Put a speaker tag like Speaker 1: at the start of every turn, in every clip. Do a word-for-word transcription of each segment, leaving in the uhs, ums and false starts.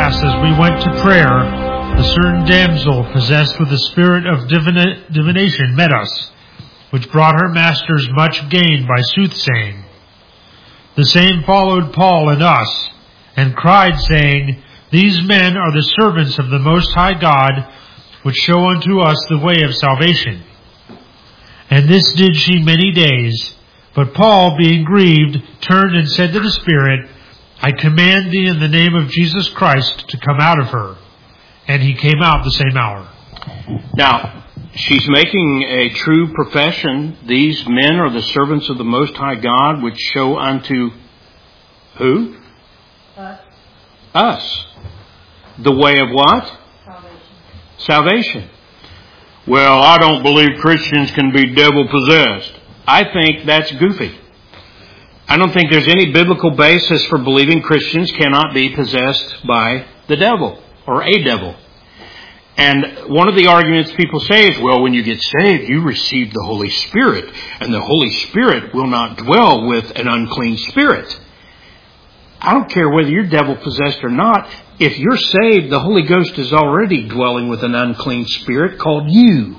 Speaker 1: pass, as we went to prayer, a certain damsel possessed with the spirit of divina- divination met us, which brought her masters much gain by soothsaying. The same followed Paul and us, and cried, saying, These men are the servants of the Most High God, which show unto us the way of salvation. And this did she many days. But Paul, being grieved, turned and said to the Spirit, I command thee in the name of Jesus Christ to come out of her. And he came out the same hour.
Speaker 2: Now, she's making a true profession. These men are the servants of the Most High God, which show unto who?
Speaker 3: Us.
Speaker 2: Us. The way of what?
Speaker 3: Salvation.
Speaker 2: Salvation. Well, I don't believe Christians can be devil-possessed. I think that's goofy. I don't think there's any biblical basis for believing Christians cannot be possessed by the devil or a devil. And one of the arguments people say is, well, when you get saved, you receive the Holy Spirit, and the Holy Spirit will not dwell with an unclean spirit. I don't care whether you're devil-possessed or not. If you're saved, the Holy Ghost is already dwelling with an unclean spirit called you.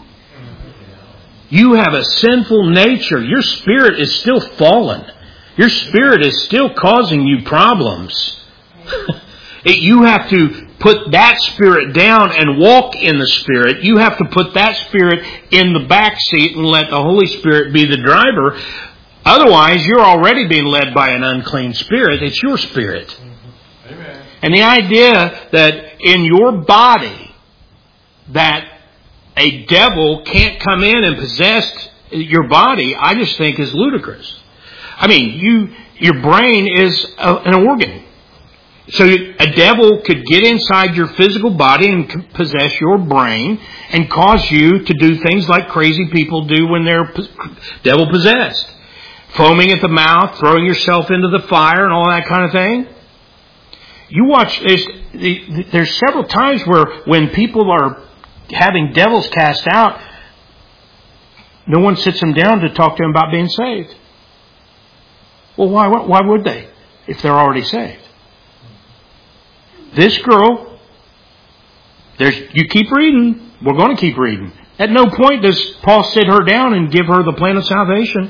Speaker 2: You have a sinful nature. Your spirit is still fallen. Your spirit is still causing you problems. it, you have to put that spirit down and walk in the Spirit. You have to put that spirit in the back seat and let the Holy Spirit be the driver. Otherwise, you're already being led by an unclean spirit. It's your spirit. Amen. And the idea that in your body that a devil can't come in and possess your body, I just think is ludicrous. I mean, you, your brain is a, an organ. So a devil could get inside your physical body and possess your brain and cause you to do things like crazy people do when they're devil possessed. Foaming at the mouth, throwing yourself into the fire and all that kind of thing. You watch, there's, there's several times where when people are having devils cast out, no one sits them down to talk to them about being saved. Well, why, why would they if they're already saved? This girl, there's, you keep reading, we're going to keep reading. At no point does Paul sit her down and give her the plan of salvation.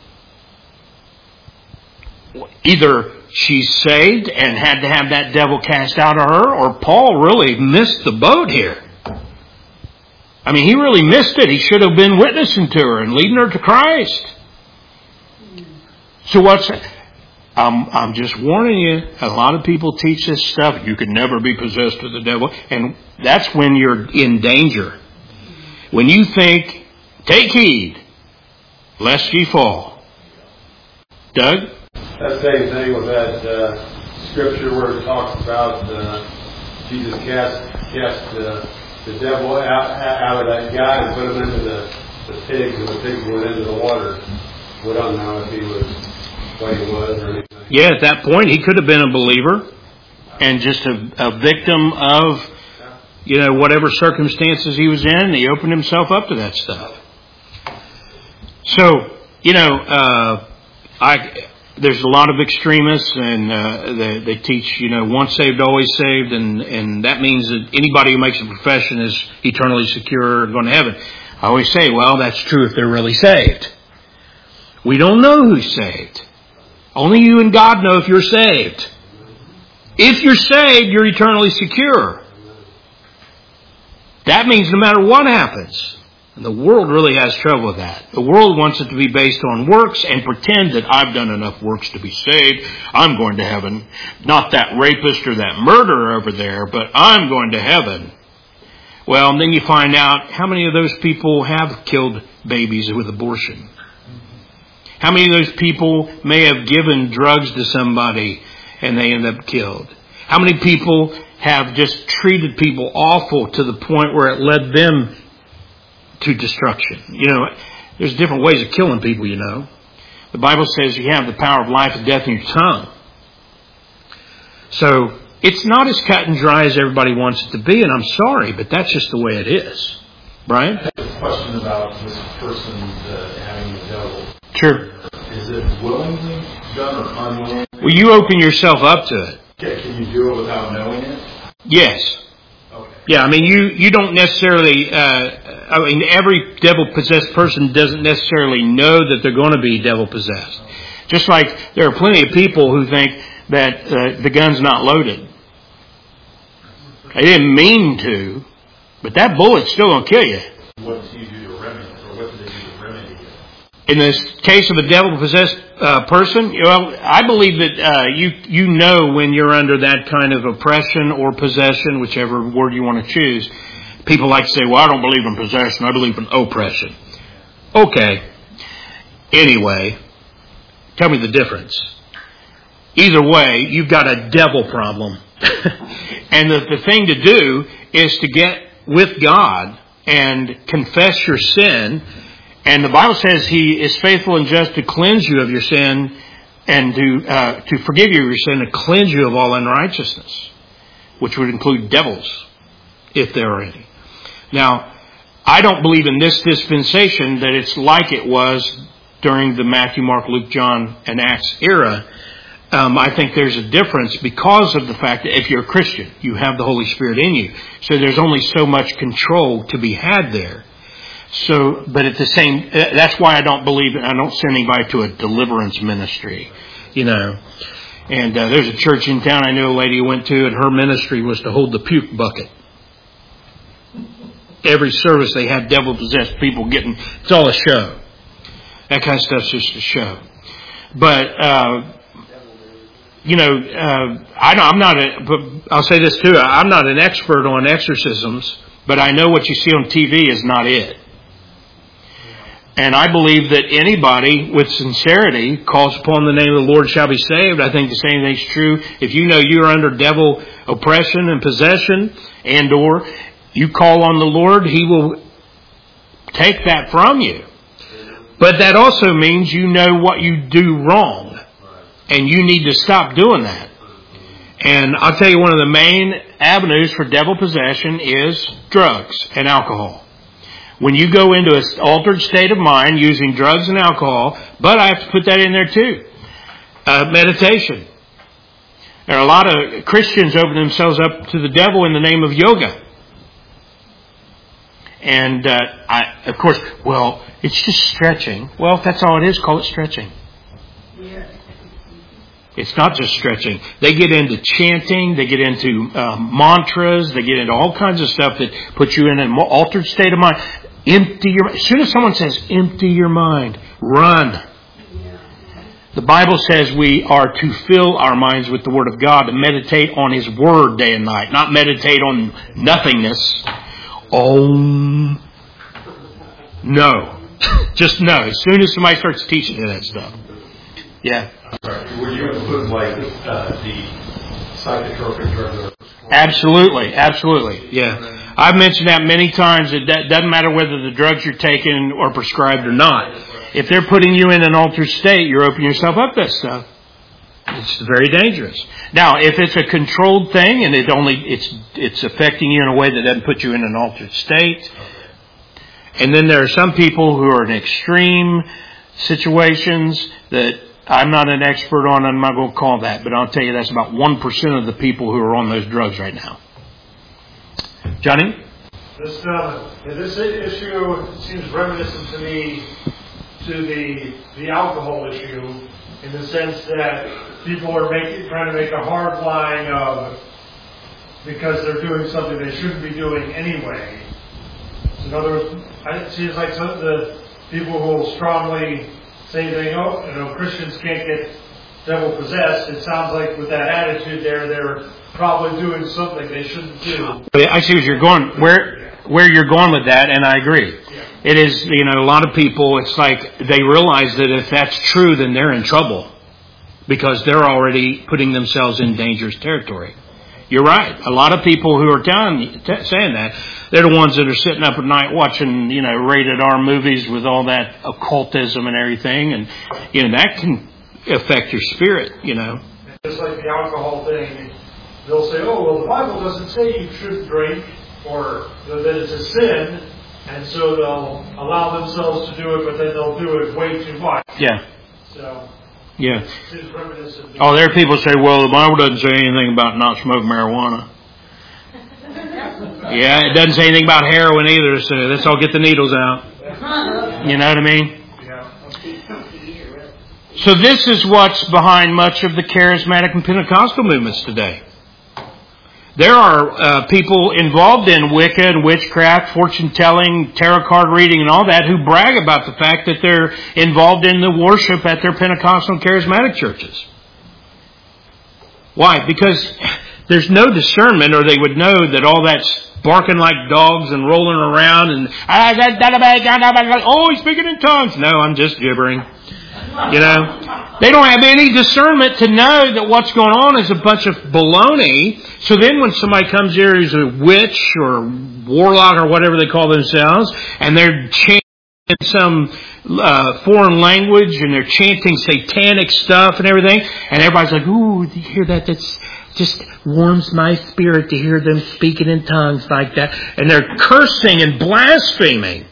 Speaker 2: Either she's saved and had to have that devil cast out of her, or Paul really missed the boat here. I mean, he really missed it. He should have been witnessing to her and leading her to Christ. So what's that? I'm, I'm just warning you, a lot of people teach this stuff. You can never be possessed of the devil. And that's when you're in danger. When you think, take heed, lest ye fall. Doug?
Speaker 4: That same thing with that uh, scripture where it talks about uh, Jesus cast, cast uh, the devil out, out of that guy and put him into the, the pigs, and the pigs went into the water. We don't know if he was what he was or anything.
Speaker 2: Yeah, at that point he could have been a believer and just a, a victim of, you know, whatever circumstances he was in, and he opened himself up to that stuff. So, you know, uh, I there's a lot of extremists, and uh, they, they teach, you know, once saved, always saved, and, and that means that anybody who makes a profession is eternally secure and going to heaven. I always say, well, that's true if they're really saved. We don't know who's saved. Only you and God know if you're saved. If you're saved, you're eternally secure. That means no matter what happens. And the world really has trouble with that. The world wants it to be based on works and pretend that I've done enough works to be saved. I'm going to heaven. Not that rapist or that murderer over there, but I'm going to heaven. Well, and then you find out how many of those people have killed babies with abortion. How many of those people may have given drugs to somebody and they end up killed? How many people have just treated people awful to the point where it led them to destruction? You know, there's different ways of killing people, you know. The Bible says you have the power of life and death in your tongue. So it's not as cut and dry as everybody wants it to be, and I'm sorry, but that's just the way it is. Brian?
Speaker 5: I have a question about this person uh, having the devil.
Speaker 2: Sure.
Speaker 5: Is it willingly done or unwillingly?
Speaker 2: Well, you open yourself up to it.
Speaker 5: Okay, can you do it without knowing it?
Speaker 2: Yes.
Speaker 5: Okay.
Speaker 2: Yeah, I mean, you, you don't necessarily, uh, I mean, every devil-possessed person doesn't necessarily know that they're going to be devil-possessed. Just like there are plenty of people who think that uh, the gun's not loaded. They didn't mean to, but that bullet's still going to kill you.
Speaker 5: What do you do to remedy it, or what do they do to remedy it?
Speaker 2: In this case of a devil-possessed uh, person, well, I believe that uh, you you know when you're under that kind of oppression or possession, whichever word you want to choose. People like to say, well, I don't believe in possession, I believe in oppression. Okay. Anyway, tell me the difference. Either way, you've got a devil problem. And the, the thing to do is to get with God and confess your sin. And the Bible says He is faithful and just to cleanse you of your sin and to uh, to forgive you of your sin and cleanse you of all unrighteousness, which would include devils, if there are any. Now, I don't believe in this dispensation that it's like it was during the Matthew, Mark, Luke, John, and Acts era. Um, I think there's a difference because of the fact that if you're a Christian, you have the Holy Spirit in you. So there's only so much control to be had there. So, but at the same, that's why I don't believe, I don't send anybody to a deliverance ministry, you know. And uh, there's a church in town I knew a lady went to, and her ministry was to hold the puke bucket. Every service they had devil-possessed people getting, it's all a show. That kind of stuff's just a show. But, uh, you know, uh, I don't, I'm not a, but I'll say this too, I'm not an expert on exorcisms, but I know what you see on T V is not it. And I believe that anybody with sincerity calls upon the name of the Lord shall be saved. I think the same thing's true. If you know you're under devil oppression and possession, and or you call on the Lord, He will take that from you. But that also means you know what you do wrong. And you need to stop doing that. And I'll tell you, one of the main avenues for devil possession is drugs and alcohol. When you go into an altered state of mind using drugs and alcohol, but I have to put that in there too, uh, meditation. There are a lot of Christians open themselves up to the devil in the name of yoga. And, uh, I, of course, well, it's just stretching. Well, if that's all it is, call it stretching. Yeah. It's not just stretching. They get into chanting. They get into um, mantras. They get into all kinds of stuff that puts you in an altered state of mind. Empty your. As soon as someone says, empty your mind, run. The Bible says we are to fill our minds with the Word of God, to meditate on His Word day and night, not meditate on nothingness. Om. No. Just no. As soon as somebody starts teaching you that stuff. Yeah.
Speaker 5: Right. Would you include like uh, the psychotropic drugs?
Speaker 2: Absolutely, absolutely. Yeah, I've mentioned that many times. It doesn't matter whether the drugs you're taking are prescribed or not. If they're putting you in an altered state, you're opening yourself up to that stuff. It's very dangerous. Now, if it's a controlled thing and it only it's it's affecting you in a way that doesn't put you in an altered state, and then there are some people who are in extreme situations that I'm not an expert on, I'm not going to call that, but I'll tell you that's about one percent of the people who are on those drugs right now. Johnny?
Speaker 1: This, uh, this issue seems reminiscent to me to the the alcohol issue, in the sense that people are making trying to make a hard line of, because they're doing something they shouldn't be doing anyway. So in other words, it seems like some of the people who will strongly say they know, you know, Christians can't get devil possessed. It sounds like with that attitude there, they're probably doing something they shouldn't do.
Speaker 2: I see what you're going, where where you're going with that, and I agree. Yeah. It is, you know, a lot of people, it's like they realize that if that's true, then they're in trouble because they're already putting themselves in dangerous territory. You're right. A lot of people who are telling, t- saying that, they're the ones that are sitting up at night watching, you know, rated R movies with all that occultism and everything. And, you know, that can affect your spirit, you know.
Speaker 1: Just like the alcohol thing, they'll say, oh, well, the Bible doesn't say you shouldn't drink or that it's a sin. And so they'll allow themselves to do it, but then they'll do it way too much.
Speaker 2: Yeah.
Speaker 1: So...
Speaker 2: Yeah. Oh, there are people who say, well, the Bible doesn't say anything about not smoking marijuana. Yeah, it doesn't say anything about heroin either, so let's all get the needles out. You know what I mean? So this is what's behind much of the charismatic and Pentecostal movements today. There are uh, people involved in Wicca and witchcraft, fortune-telling, tarot card reading and all that who brag about the fact that they're involved in the worship at their Pentecostal and charismatic churches. Why? Because there's no discernment, or they would know that all that's barking like dogs and rolling around and, oh, he's speaking in tongues. No, I'm just gibbering. You know, they don't have any discernment to know that what's going on is a bunch of baloney. So then when somebody comes here who's a witch or warlock or whatever they call themselves, and they're chanting some uh, foreign language and they're chanting satanic stuff and everything, and everybody's like, ooh, do you hear that? That's just warms my spirit to hear them speaking in tongues like that. And they're cursing and blaspheming.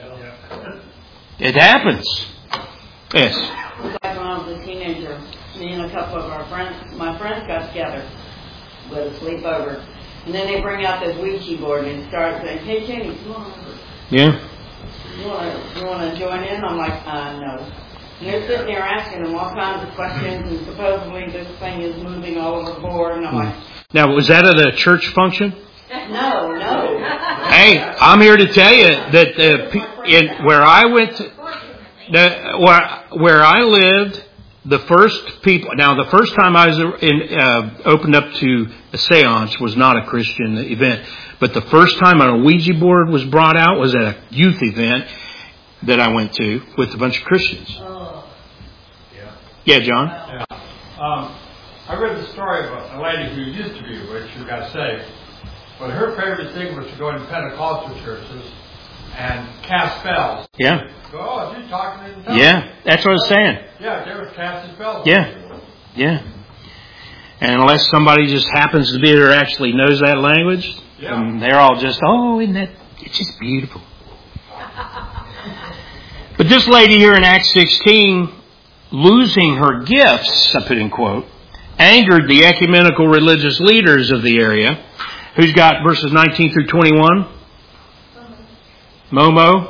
Speaker 2: It happens. Yes.
Speaker 3: Back when I was a teenager, me and a couple of our friends, my friends got together with a sleepover. And then they bring out this Ouija board and start saying, hey, Jenny, come on.
Speaker 2: Yeah.
Speaker 3: You want to you want to join in? I'm like, uh, no. And they're sitting there asking them all kinds of questions, and supposedly this thing is moving all over the board. And I'm like,
Speaker 2: now, was that at a church function?
Speaker 3: no, no.
Speaker 2: Hey, I'm here to tell you that uh, in, where I went to, the, where, where I lived, the first people, now the first time I was in, uh, opened up to a seance was not a Christian event, but the first time a Ouija board was brought out was at a youth event that I went to with a bunch of Christians.
Speaker 6: Oh. Yeah.
Speaker 2: Yeah, John?
Speaker 6: Yeah. Um, I read the story about a lady who used to be a witch who got saved, but her favorite thing was to go into Pentecostal churches and cast spells.
Speaker 2: Yeah.
Speaker 6: Oh, you're talking in tongues.
Speaker 2: Yeah, that's what I was saying.
Speaker 6: Yeah, they were casting spells.
Speaker 2: Yeah, yeah. And unless somebody just happens to be there who actually knows that language,
Speaker 6: yeah.
Speaker 2: and they're all just, oh, isn't that, it's just beautiful. But this lady here in Acts sixteen, losing her gifts, I put in quote, angered the ecumenical religious leaders of the area. Who's got verses nineteen through twenty-one? Momo.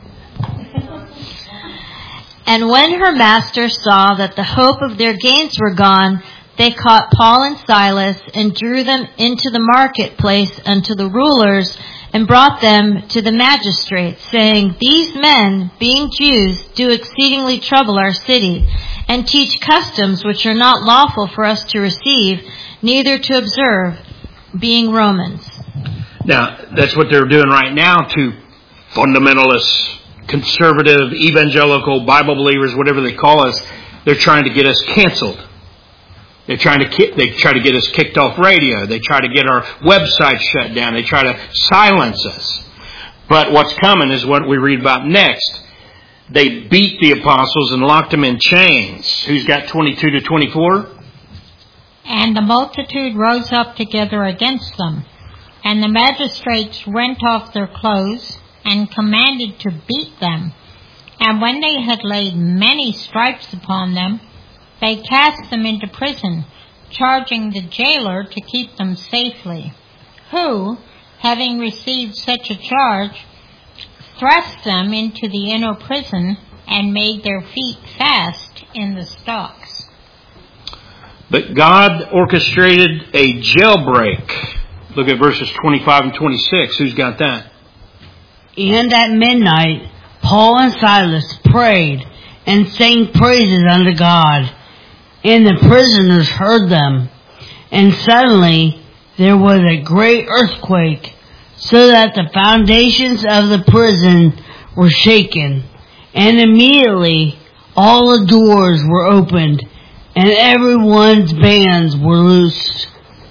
Speaker 7: And when her masters saw that the hope of their gains were gone, they caught Paul and Silas and drew them into the marketplace unto the rulers and brought them to the magistrates, saying, These men, being Jews, do exceedingly trouble our city, and teach customs which are not lawful for us to receive, neither to observe, being Romans.
Speaker 2: Now, that's what they're doing right now to fundamentalists, conservative, evangelical, Bible believers, whatever they call us. They're trying to get us canceled. They're trying to ki- they try to get us kicked off radio. They try to get our website shut down. They try to silence us. But what's coming is what we read about next. They beat the apostles and locked them in chains. Who's got twenty-two to twenty-four?
Speaker 8: And the multitude rose up together against them. And the magistrates rent off their clothes and commanded to beat them. And when they had laid many stripes upon them, they cast them into prison, charging the jailer to keep them safely, who, having received such a charge, thrust them into the inner prison and made their feet fast in the stocks.
Speaker 2: But God orchestrated a jailbreak. Look at verses twenty-five and twenty-six. Who's got that?
Speaker 9: And at midnight, Paul and Silas prayed and sang praises unto God. And the prisoners heard them. And suddenly there was a great earthquake, so that the foundations of the prison were shaken. And immediately all the doors were opened, and everyone's bands were loosed.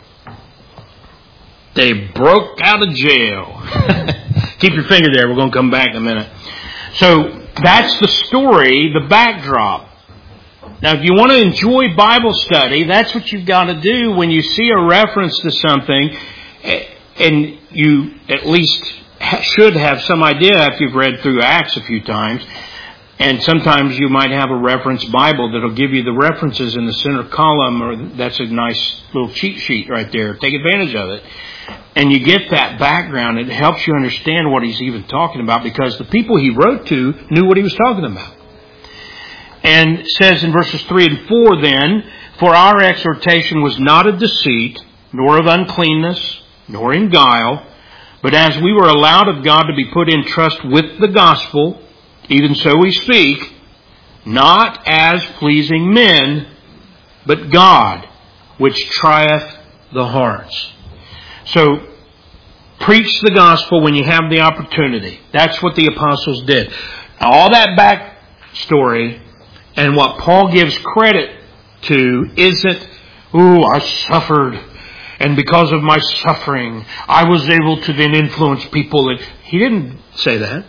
Speaker 2: They broke out of jail. Keep your finger there. We're going to come back in a minute. So that's the story, the backdrop. Now, if you want to enjoy Bible study, that's what you've got to do when you see a reference to something, and you at least should have some idea, if you've read through Acts a few times, And sometimes you might have a reference Bible that'll give you the references in the center column, or that's a nice little cheat sheet right there. Take advantage of it. And you get that background. It helps you understand what he's even talking about, because the people he wrote to knew what he was talking about. And it says in verses three and four then, for our exhortation was not of deceit, nor of uncleanness, nor in guile, but as we were allowed of God to be put in trust with the gospel, even so we speak, not as pleasing men, but God, which trieth the hearts. So, preach the gospel when you have the opportunity. That's what the apostles did. All that backstory and what Paul gives credit to isn't, ooh, I suffered, and because of my suffering, I was able to then influence people. He didn't say that.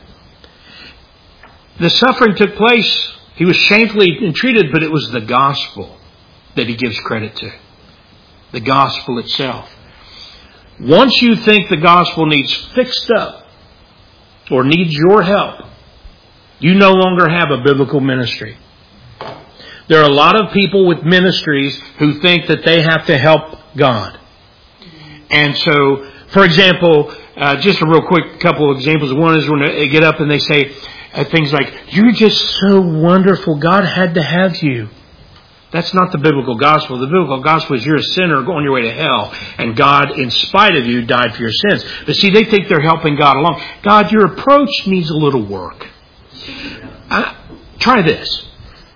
Speaker 2: The suffering took place. He was shamefully entreated, but it was the gospel that he gives credit to. The gospel itself. Once you think the gospel needs fixed up or needs your help, you no longer have a biblical ministry. There are a lot of people with ministries who think that they have to help God. And so, for example, uh, just a real quick couple of examples. One is when they get up and they say uh, things like, you're just so wonderful, God had to have you. That's not the biblical gospel. The biblical gospel is you're a sinner going your way to hell, and God, in spite of you, died for your sins. But see, they think they're helping God along. God, your approach needs a little work. Uh, try this.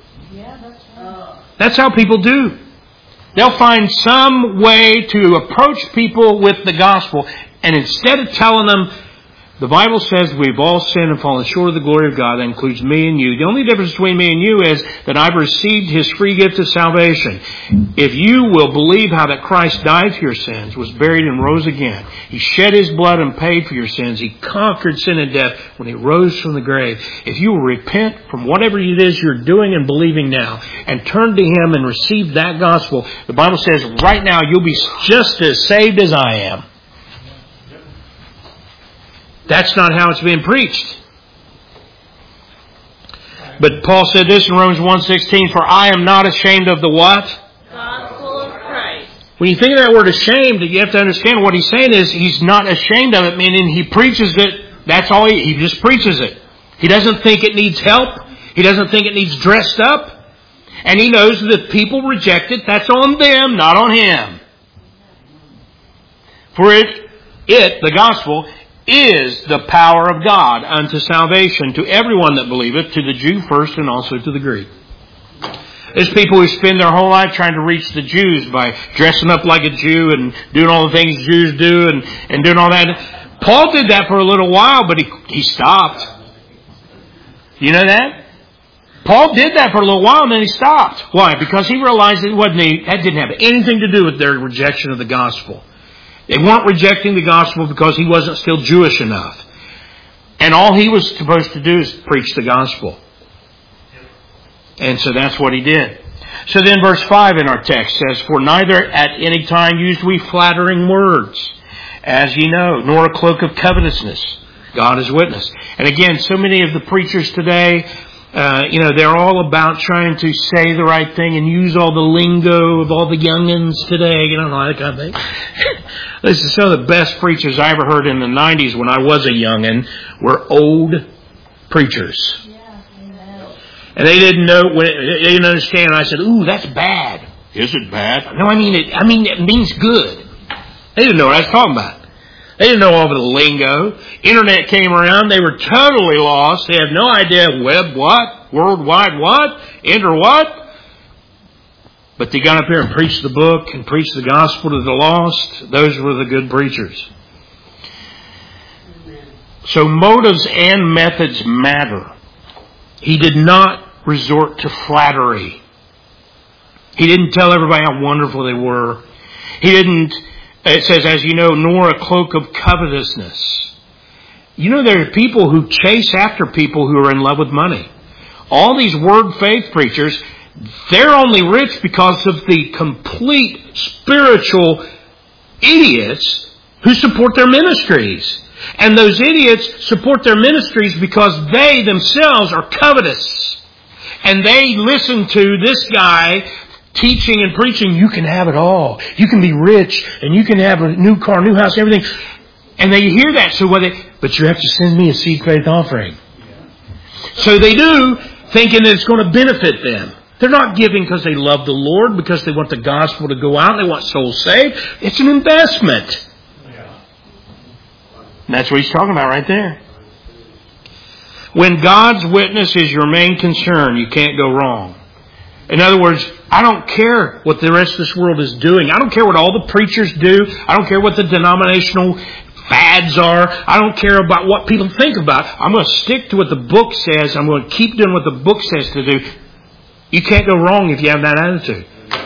Speaker 2: That's how people do. They'll find some way to approach people with the gospel, and instead of telling them, the Bible says we've all sinned and fallen short of the glory of God. That includes me and you. The only difference between me and you is that I've received His free gift of salvation. If you will believe how that Christ died for your sins, was buried and rose again. He shed His blood and paid for your sins. He conquered sin and death when He rose from the grave. If you will repent from whatever it is you're doing and believing now and turn to Him and receive that gospel, the Bible says right now you'll be just as saved as I am. That's not how it's being preached. But Paul said this in Romans one sixteen, for I am not ashamed of the what?
Speaker 10: Gospel of Christ.
Speaker 2: When you think of that word ashamed, you have to understand what he's saying is he's not ashamed of it, meaning he preaches it. That's all he, he just preaches it. He doesn't think it needs help. He doesn't think it needs dressed up. And he knows that if people reject it, that's on them, not on him. For it, it, the gospel, is the power of God unto salvation to everyone that believeth, to the Jew first and also to the Greek. There's people who spend their whole life trying to reach the Jews by dressing up like a Jew and doing all the things Jews do and, and doing all that. Paul did that for a little while, but he, he stopped. You know that? Paul did that for a little while and then he stopped. Why? Because he realized it wasn't, that didn't have anything to do with their rejection of the gospel. They weren't rejecting the gospel because he wasn't still Jewish enough. And all he was supposed to do is preach the gospel. And so that's what he did. So then verse five in our text says, for neither at any time used we flattering words, as ye know, nor a cloak of covetousness. God is witness. And again, so many of the preachers today, Uh, you know, they're all about trying to say the right thing and use all the lingo of all the youngins today, you know, that kind of thing. This is some of the best preachers I ever heard in the nineties when I was a youngin were old preachers.
Speaker 10: Yeah, amen.
Speaker 2: And they didn't know, they didn't understand. And I said, ooh, that's bad. Is it bad? No, I mean, it, I mean, it means good. They didn't know what I was talking about. They didn't know all of the lingo. Internet came around. They were totally lost. They had no idea web what, world wide what, enter what. But they got up here and preached the book and preached the gospel to the lost. Those were the good preachers. So motives and methods matter. He did not resort to flattery. He didn't tell everybody how wonderful they were. He didn't... It says, as you know, nor a cloak of covetousness. You know, there are people who chase after people who are in love with money. All these word faith preachers, they're only rich because of the complete spiritual idiots who support their ministries. And those idiots support their ministries because they themselves are covetous. And they listen to this guy teaching and preaching, you can have it all. You can be rich and you can have a new car, new house, everything. And they hear that. So what they, but you have to send me a seed faith offering. So they do, thinking that it's going to benefit them. They're not giving because they love the Lord, because they want the gospel to go out and they want souls saved. It's an investment. And that's what he's talking about right there. When God's witness is your main concern, you can't go wrong. In other words, I don't care what the rest of this world is doing. I don't care what all the preachers do. I don't care what the denominational fads are. I don't care about what people think about. I'm going to stick to what the book says. I'm going to keep doing what the book says to do. You can't go wrong if you have that attitude.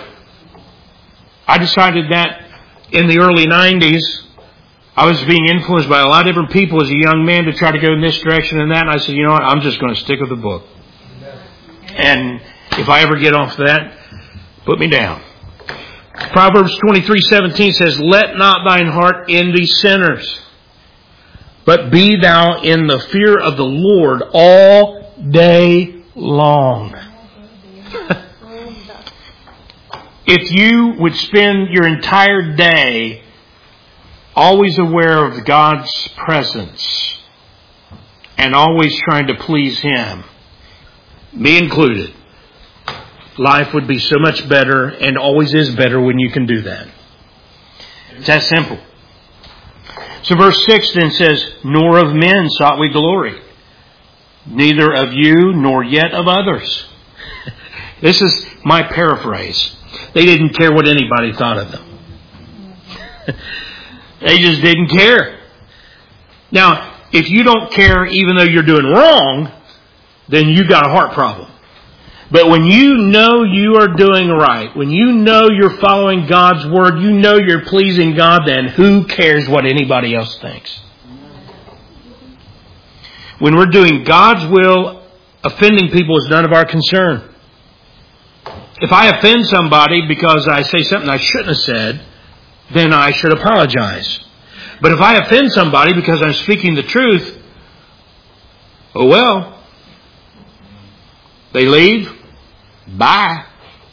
Speaker 2: I decided that in the early nineties. I was being influenced by a lot of different people as a young man to try to go in this direction and that. And I said, you know what, I'm just going to stick with the book. And if I ever get off that, put me down. Proverbs twenty-three seventeen says, let not thine heart envy sinners, but be thou in the fear of the Lord all day long. If you would spend your entire day always aware of God's presence and always trying to please Him, me included, life would be so much better, and always is better when you can do that. It's that simple. So verse six then says, nor of men sought we glory, neither of you nor yet of others. This is my paraphrase. They didn't care what anybody thought of them. They just didn't care. Now, if you don't care even though you're doing wrong, then you got a heart problem. But when you know you are doing right, when you know you're following God's Word, you know you're pleasing God, then who cares what anybody else thinks? When we're doing God's will, offending people is none of our concern. If I offend somebody because I say something I shouldn't have said, then I should apologize. But if I offend somebody because I'm speaking the truth, oh well. They leave. Bye.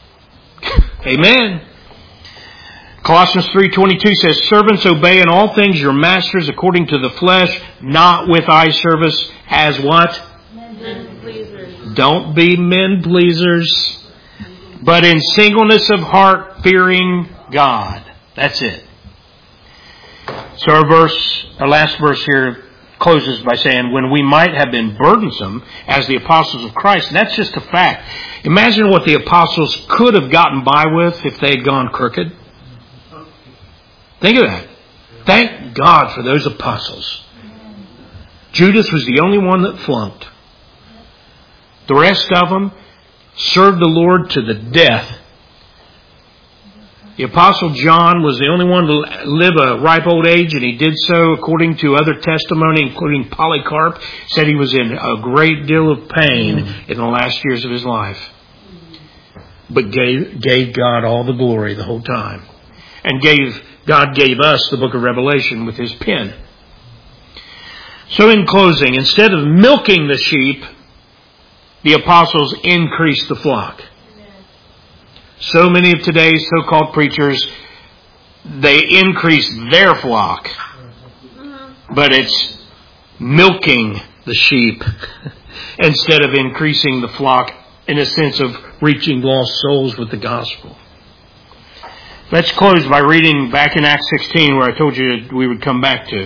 Speaker 2: Amen. Colossians three twenty-two says, servants, obey in all things your masters according to the flesh, not with eye service as what?
Speaker 10: Men pleasers.
Speaker 2: Don't be men pleasers, but in singleness of heart, fearing God. That's it. So our verse, our last verse here closes by saying, when we might have been burdensome as the apostles of Christ. And that's just a fact. Imagine what the apostles could have gotten by with if they had gone crooked. Think of that. Thank God for those apostles. Judas was the only one that flunked. The rest of them served the Lord to the death. The Apostle John was the only one to live a ripe old age, and he did so according to other testimony, including Polycarp, said he was in a great deal of pain in the last years of his life. But gave, gave God all the glory the whole time. And gave God gave us the book of Revelation with His pen. So in closing, instead of milking the sheep, the apostles increased the flock. So many of today's so-called preachers, they increase their flock. But it's milking the sheep instead of increasing the flock in a sense of reaching lost souls with the gospel. Let's close by reading back in Acts sixteen, where I told you we would come back to.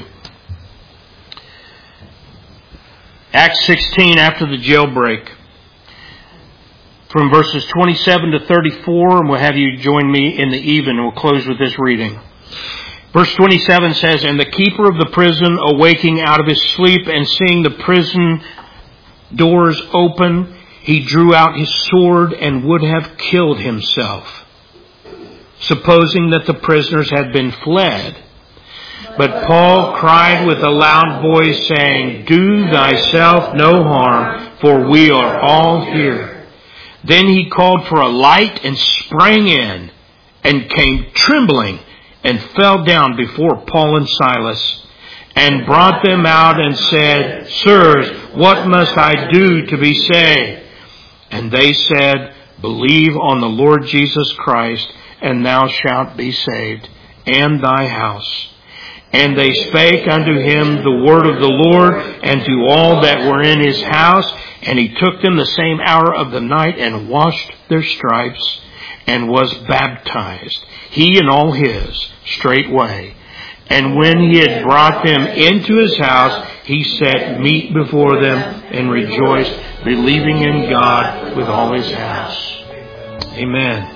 Speaker 2: Acts sixteen, after the jailbreak. From verses twenty-seven to thirty-four, and we'll have you join me in the even, and we'll close with this reading. Verse twenty-seven says, and the keeper of the prison, awaking out of his sleep and seeing the prison doors open, he drew out his sword and would have killed himself, supposing that the prisoners had been fled. But Paul cried with a loud voice, saying, do thyself no harm, for we are all here. Then he called for a light and sprang in and came trembling and fell down before Paul and Silas. and brought them out and said, Sirs, what must I do to be saved? And they said, Believe on the Lord Jesus Christ, and thou shalt be saved, and thy house. And they spake unto him the word of the Lord, and to all that were in his house. And he took them the same hour of the night, and washed their stripes, and was baptized, he and all his, straightway. And when he had brought them into his house, he set meat before them, and rejoiced, believing in God with all his house. Amen.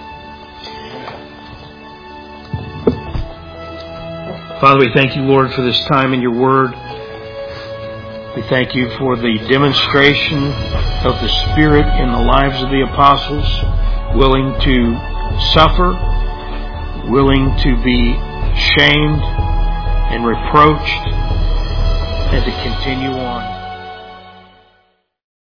Speaker 2: Father, we thank you, Lord, for this time in your word. We thank you for the demonstration of the Spirit in the lives of the apostles, willing to suffer, willing to be shamed and reproached, and to continue on.